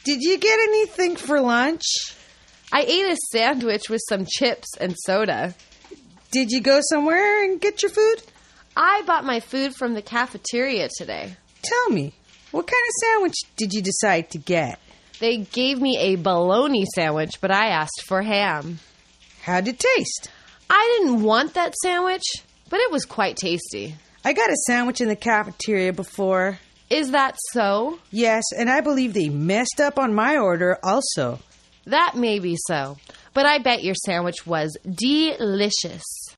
Did you get anything for lunch? I ate a sandwich with some chips and soda. Did you go somewhere and get your food? I bought my food from the cafeteria today. Tell me, what kind of sandwich did you decide to get? They gave me a bologna sandwich, but I asked for ham. How'd it taste? I didn't want that sandwich, but it was quite tasty. I got a sandwich in the cafeteria before. Is that so? Yes, and I believe they messed up on my order also. That may be so, but I bet your sandwich was delicious.